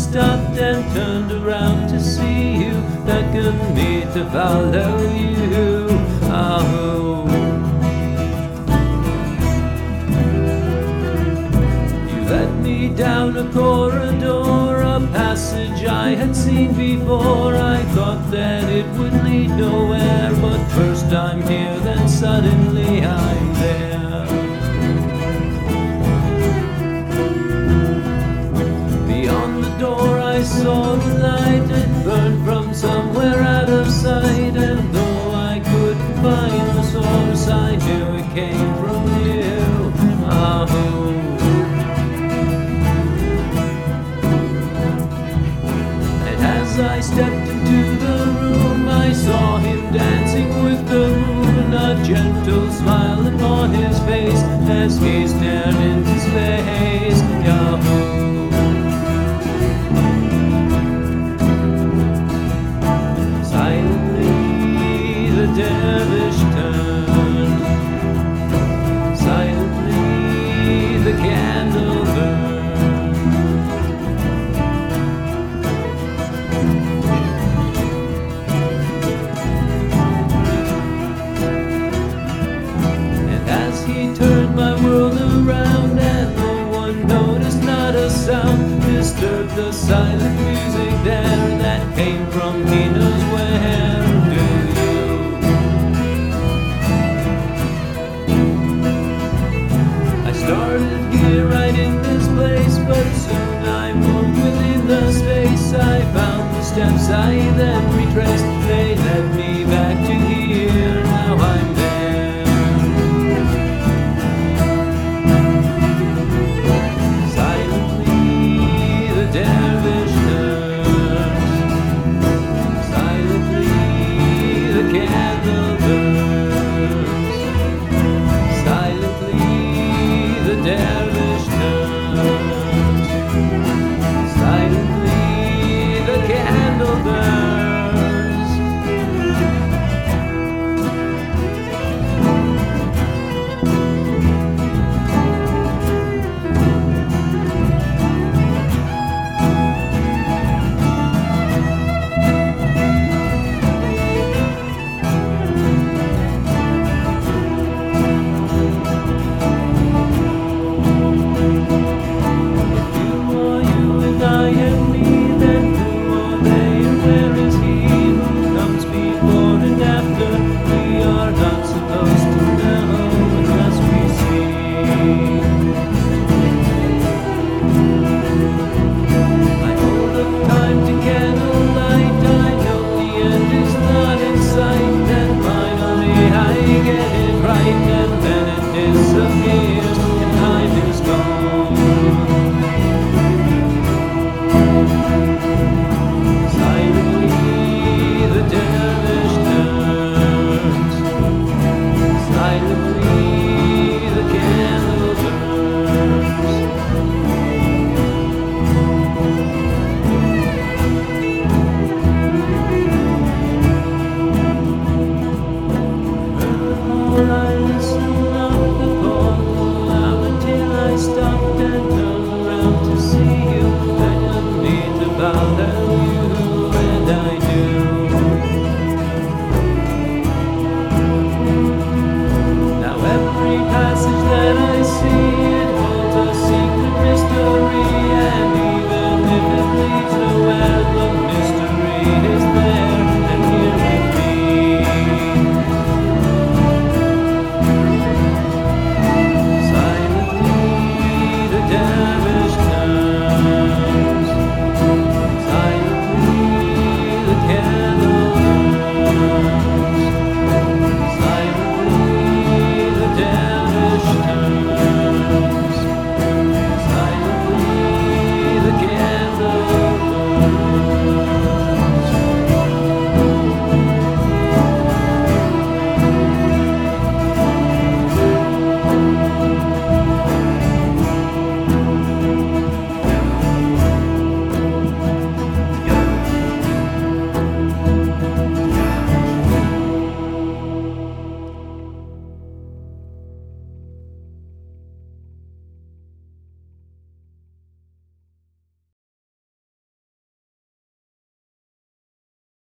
stopped and turned around to see you, beckoned me to follow you. Oh, you led me down a corridor, a passage I had seen before. I thought that it would lead nowhere, but first I'm here, then suddenly I'm there. Beyond the door I saw the light, it burned from somewhere out of sight, and though I couldn't find the source, I knew it came from you. Oh. As I stepped into the room, I saw him dancing with the moon, a gentle smile upon his face as he stared into space. Yahoo! Silently the dervish turned, silently the candle burned. He turned my world around, and no one noticed, not a sound disturbed the silent music there that came from he knows where. Do you? I started here right in this place, but soon I moved within the space. I found the steps I then retraced, they led me back to